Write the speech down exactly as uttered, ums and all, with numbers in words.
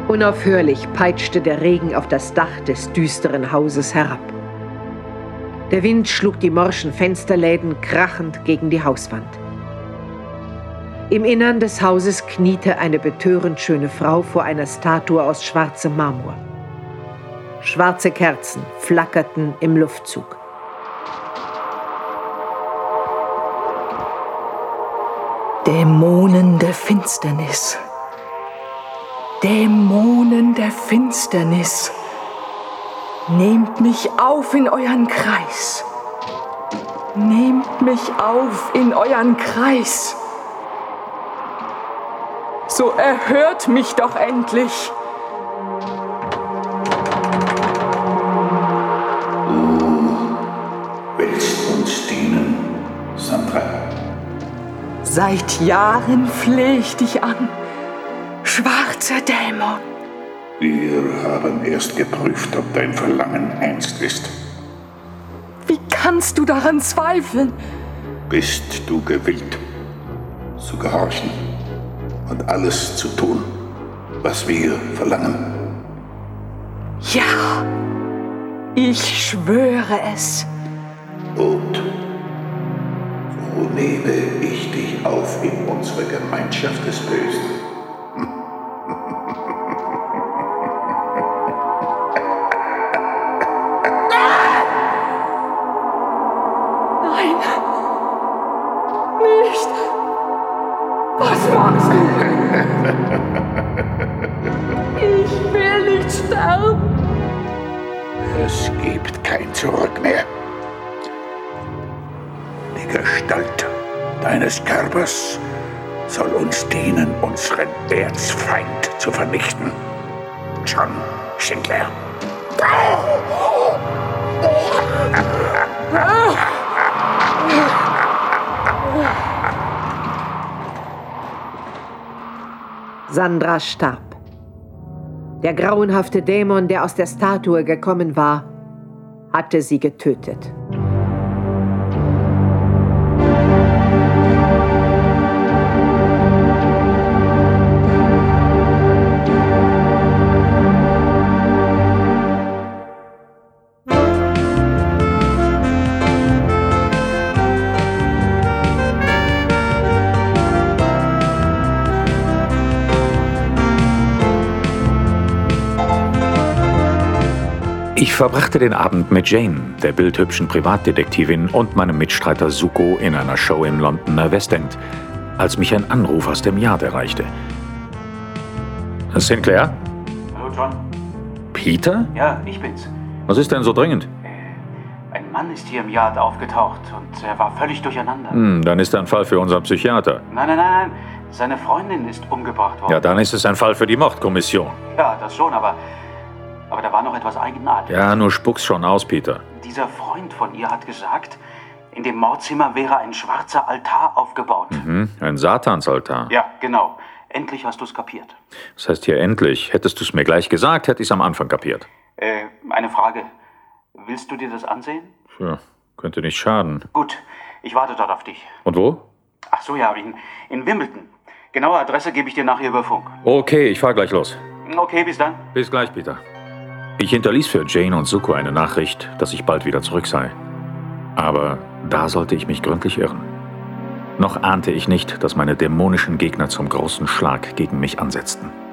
Unaufhörlich peitschte der Regen auf das Dach des düsteren Hauses herab. Der Wind schlug die morschen Fensterläden krachend gegen die Hauswand. Im Innern des Hauses kniete eine betörend schöne Frau vor einer Statue aus schwarzem Marmor. Schwarze Kerzen flackerten im Luftzug. Dämonen der Finsternis. Dämonen der Finsternis. Nehmt mich auf in euren Kreis. Nehmt mich auf in euren Kreis. So erhört mich doch endlich. Du willst uns dienen, Sandra? Seit Jahren flehe ich dich an, schwarzer Dämon. Wir haben erst geprüft, ob dein Verlangen ernst ist. Wie kannst du daran zweifeln? Bist du gewillt, zu gehorchen und alles zu tun, was wir verlangen? Ja, ich schwöre es. Gut. So nehme ich dich auf in unsere Gemeinschaft des Bösen. Nein, nicht. Was machst du? Ich will nicht sterben. Es gibt kein Zurück mehr. Die Gestalt deines Körpers soll uns dienen, unseren Erzfeind zu vernichten. John Sinclair. Sandra starb. Der grauenhafte Dämon, der aus der Statue gekommen war, hatte sie getötet. Ich verbrachte den Abend mit Jane, der bildhübschen Privatdetektivin, und meinem Mitstreiter Zuko in einer Show im Londoner West End, als mich ein Anruf aus dem Yard erreichte. Sinclair? Hallo, John. Peter? Ja, ich bin's. Was ist denn so dringend? Äh, ein Mann ist hier im Yard aufgetaucht und er war völlig durcheinander. Hm, dann ist er ein Fall für unseren Psychiater. Nein, nein, nein, nein. Seine Freundin ist umgebracht worden. Ja, dann ist es ein Fall für die Mordkommission. Ja, das schon, aber... Aber da war noch etwas Eigenartiges. Ja, nur spuck's schon aus, Peter. Dieser Freund von ihr hat gesagt, in dem Mordzimmer wäre ein schwarzer Altar aufgebaut. Mhm, ein Satansaltar. Ja, genau. Endlich hast du's kapiert. Das heißt hier endlich. Hättest du's mir gleich gesagt, hätte ich's am Anfang kapiert. Äh, eine Frage. Willst du dir das ansehen? Ja, könnte nicht schaden. Gut, ich warte dort auf dich. Und wo? Ach so, ja, in, in Wimbledon. Genaue Adresse gebe ich dir nachher über Funk. Okay, ich fahr gleich los. Okay, bis dann. Bis gleich, Peter. Ich hinterließ für Jane und Zuko eine Nachricht, dass ich bald wieder zurück sei. Aber da sollte ich mich gründlich irren. Noch ahnte ich nicht, dass meine dämonischen Gegner zum großen Schlag gegen mich ansetzten.